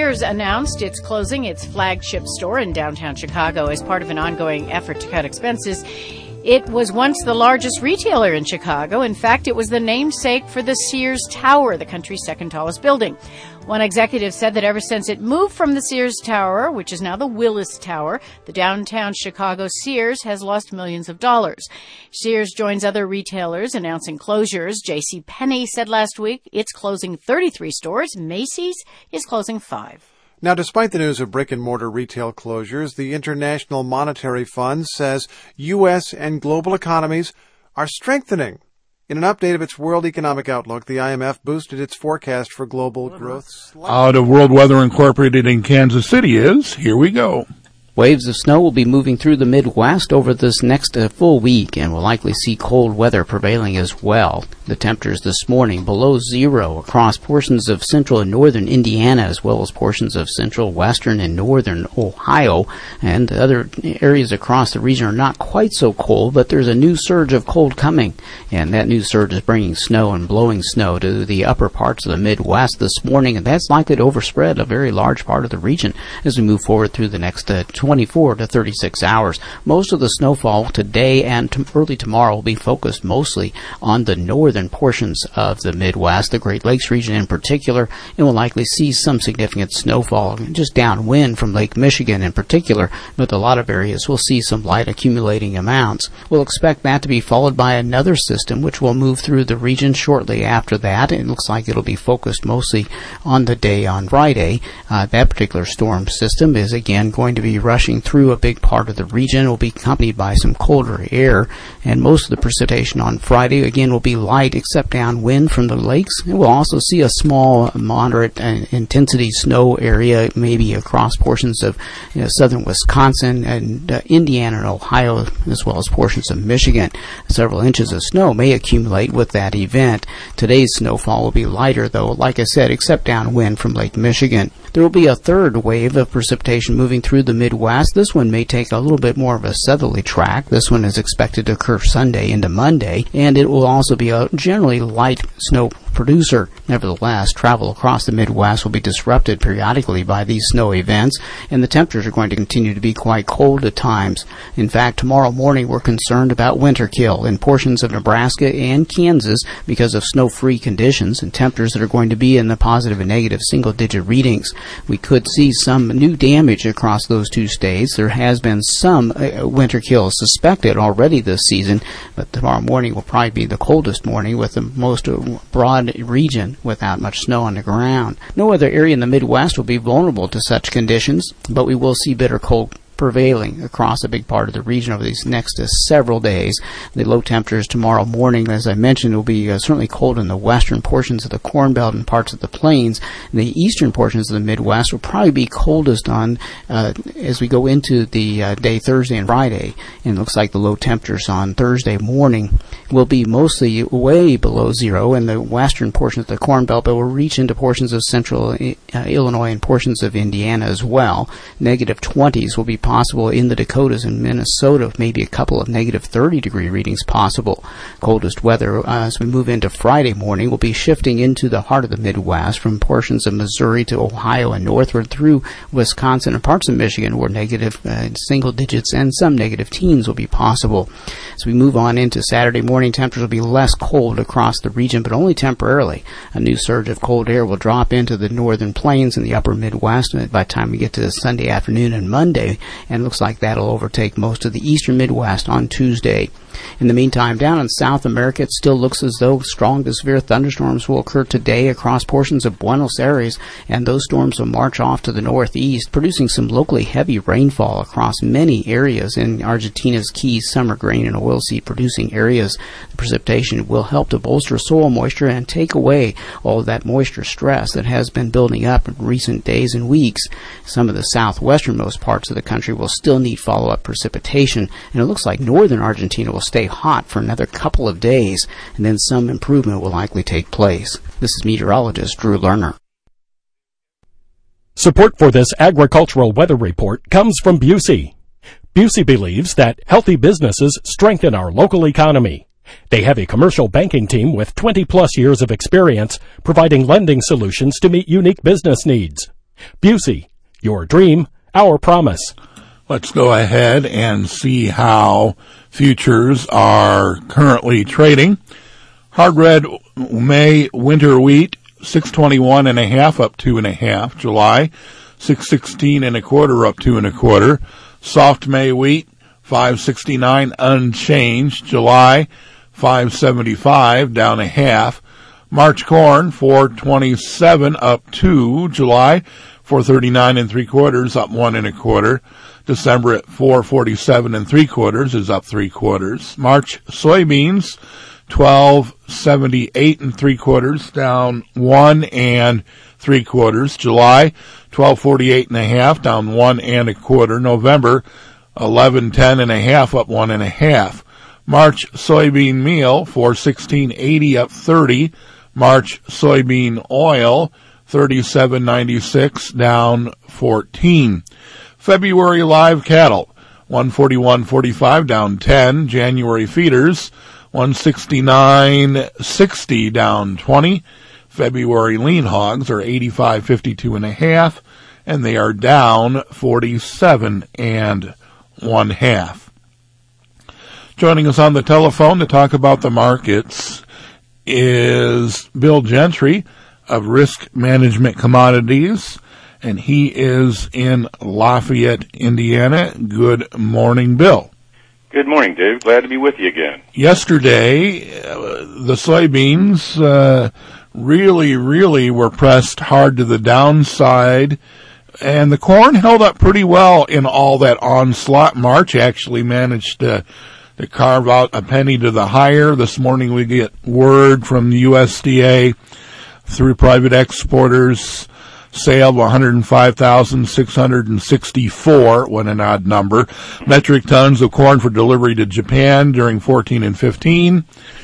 Sears announced it's closing its flagship store in downtown Chicago as part of an ongoing effort to cut expenses. It was once the largest retailer in Chicago. In fact, it was the namesake for the Sears Tower, the country's second tallest building. One executive said that ever since it moved from the Sears Tower, which is now the Willis Tower, the downtown Chicago Sears has lost millions of dollars. Sears joins other retailers announcing closures. JCPenney said last week it's closing 33 stores. Macy's is closing 5. Now, despite the news of brick-and-mortar retail closures, the International Monetary Fund says U.S. and global economies are strengthening. In an update of its World Economic Outlook, the IMF boosted its forecast for global growth. Out of World Weather Incorporated in Kansas City here we go. Waves of snow will be moving through the Midwest over this next full week, and we'll likely see cold weather prevailing as well. The temperatures this morning below zero across portions of central and northern Indiana, as well as portions of central, western, and northern Ohio. And other areas across the region are not quite so cold, but there's a new surge of cold coming, and that new surge is bringing snow and blowing snow to the upper parts of the Midwest this morning, and that's likely to overspread a very large part of the region as we move forward through the next 24 to 36 hours. Most of the snowfall today and early tomorrow will be focused mostly on the northern portions of the Midwest, the Great Lakes region in particular, and we'll likely see some significant snowfall just downwind from Lake Michigan in particular, but a lot of areas will see some light accumulating amounts. We'll expect that to be followed by another system which will move through the region shortly after that. It looks like it'll be focused mostly on the day on Friday. That particular storm system is again going to be rushing through a big part of the region. It will be accompanied by some colder air, and most of the precipitation on Friday again will be light except downwind from the lakes. And we'll also see a small moderate intensity snow area maybe across portions of southern Wisconsin and Indiana and Ohio, as well as portions of Michigan. Several inches of snow may accumulate with that event. Today's snowfall will be lighter though, like I said, except downwind from Lake Michigan. There will be a third wave of precipitation moving through the Midwest. This one may take a little bit more of a southerly track. This one is expected to occur Sunday into Monday, and it will also be a generally light snow producer. Nevertheless, travel across the Midwest will be disrupted periodically by these snow events, and the temperatures are going to continue to be quite cold at times. In fact, tomorrow morning we're concerned about winter kill in portions of Nebraska and Kansas because of snow-free conditions and temperatures that are going to be in the positive and negative single-digit readings. We could see some new damage across those two states. There has been some winter kill suspected already this season, but tomorrow morning will probably be the coldest morning with the most broad region without much snow on the ground. No other area in the Midwest will be vulnerable to such conditions, but we will see bitter cold prevailing across a big part of the region over these next several days. The low temperatures tomorrow morning, as I mentioned, will be certainly cold in the western portions of the Corn Belt and parts of the plains. The eastern portions of the Midwest will probably be coldest on as we go into the day Thursday and Friday. And it looks like the low temperatures on Thursday morning will be mostly way below zero in the western portions of the Corn Belt, but will reach into portions of central Illinois and portions of Indiana as well. Negative 20s will be possible in the Dakotas and Minnesota, maybe a couple of negative 30-degree readings possible. Coldest weather as we move into Friday morning will be shifting into the heart of the Midwest from portions of Missouri to Ohio and northward through Wisconsin and parts of Michigan where negative single digits and some negative teens will be possible. As we move on into Saturday morning, temperatures will be less cold across the region, but only temporarily. A new surge of cold air will drop into the northern plains and the upper Midwest by the time we get to Sunday afternoon and Monday, and it looks like that'll overtake most of the eastern Midwest on Tuesday. In the meantime, down in South America, it still looks as though strong to severe thunderstorms will occur today across portions of Buenos Aires, and those storms will march off to the northeast, producing some locally heavy rainfall across many areas in Argentina's key summer grain and oilseed producing areas. The precipitation will help to bolster soil moisture and take away all of that moisture stress that has been building up in recent days and weeks. Some of the southwesternmost parts of the country will still need follow-up precipitation, and it looks like northern Argentina will stay hot for another couple of days, and then some improvement will likely take place. This is meteorologist Drew Lerner. Support for this agricultural weather report comes from Busey. Busey believes that healthy businesses strengthen our local economy. They have a commercial banking team with 20-plus years of experience providing lending solutions to meet unique business needs. Busey, your dream, our promise. Let's go ahead and see how futures are currently trading. Hard red May winter wheat, 621.5 up 2.5. July, 616.25 up 2.25. Soft May wheat, 569 unchanged. July, 575 down 0.5. March corn, 427 up 2. July, 439.75 up 1.25. December at 447.75 is up 0.75. March soybeans, 1278.75 down 1.75. July, 1248.5 down 1.25. November, 1110.5 up 1.5. March soybean meal, 416.80 up 30. March soybean oil, 37.96 down 14. February live cattle, 141.45 down 10. January feeders, 169.60 down 20. February lean hogs are 85.52.5, and they are down 47.5. Joining us on the telephone to talk about the markets is Bill Gentry of Risk Management Commodities, and he is in Lafayette, Indiana. Good morning, Bill. Good morning, Dave. Glad to be with you again. Yesterday, the soybeans really were pressed hard to the downside, and the corn held up pretty well in all that onslaught. March actually managed to carve out a penny to the higher. This morning we get word from the USDA through private exporters, sale of 105,664, what an odd number, metric tons of corn for delivery to Japan during 14 and 15.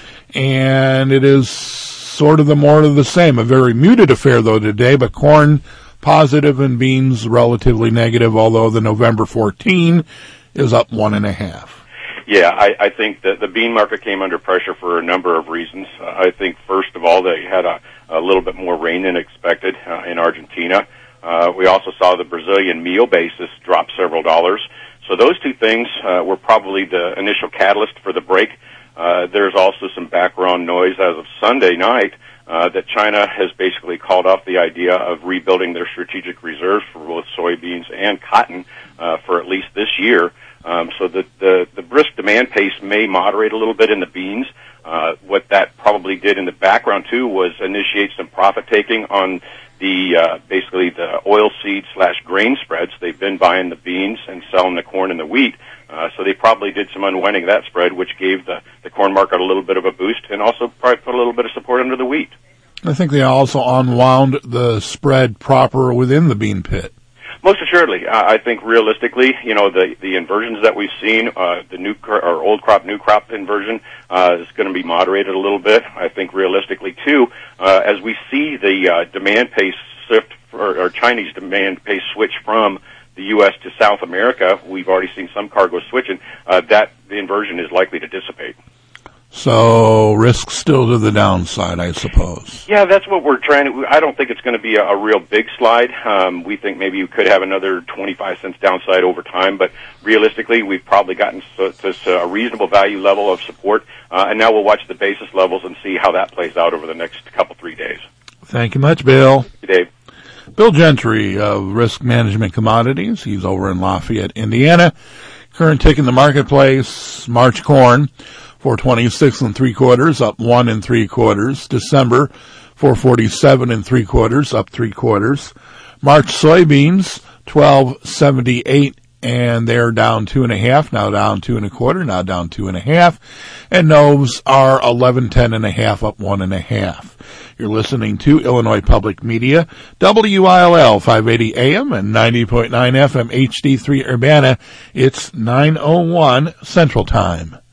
And it is sort of the more of the same. A very muted affair, though, today, but corn positive and beans relatively negative, although the November 14 is up 1.5. Yeah, I think that the bean market came under pressure for a number of reasons. I think, first of all, they had a little bit more rain than expected in Argentina. We also saw the Brazilian meal basis drop several dollars. So those two things were probably the initial catalyst for the break. There's also some background noise as of Sunday night that China has basically called off the idea of rebuilding their strategic reserves for both soybeans and cotton for at least this year. So the brisk demand pace may moderate a little bit in the beans. What that probably did in the background, too, was initiate some profit-taking on the basically the oilseed/grain spreads. They've been buying the beans and selling the corn and the wheat. So they probably did some unwinding of that spread, which gave the corn market a little bit of a boost and also probably put a little bit of support under the wheat. I think they also unwound the spread proper within the bean pit. Most assuredly. I think realistically, the inversions that we've seen, the new or old crop, new crop inversion, is going to be moderated a little bit. I think realistically, too, as we see the demand pace shift, or Chinese demand pace switch from the U.S. to South America, we've already seen some cargoes switching, that the inversion is likely to dissipate. So risk still to the downside, I suppose. Yeah, that's what we're trying to. I don't think it's going to be a real big slide. We think maybe you could have another 25 cents downside over time, but realistically, we've probably gotten to a reasonable value level of support, and now we'll watch the basis levels and see how that plays out over the next 3 days. Thank you much, Bill. Good day. Bill Gentry of Risk Management Commodities. He's over in Lafayette, Indiana. Current tick in the marketplace, March corn, 426.75, up 1 3/4. December, 447.75, up 3/4. March soybeans, 1278, and they're down 2.5, now down 2 1/4, now down 2.5. And Novs are 1110.5, up 1.5. You're listening to Illinois Public Media, WILL 580 AM and 90.9 FM HD3 Urbana. It's 9:01 Central Time.